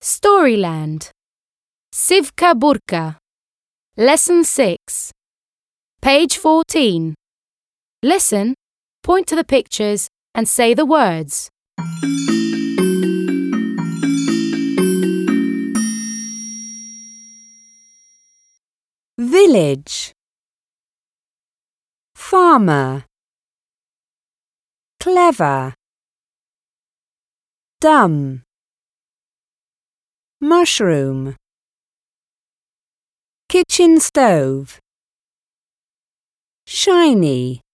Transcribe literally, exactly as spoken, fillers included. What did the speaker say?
Storyland. Sivka Burka. Lesson six. Page fourteen. Listen, point to the pictures and say the words. Village. Farmer. Clever. Dumb. Mushroom. Kitchen stove. Shiny.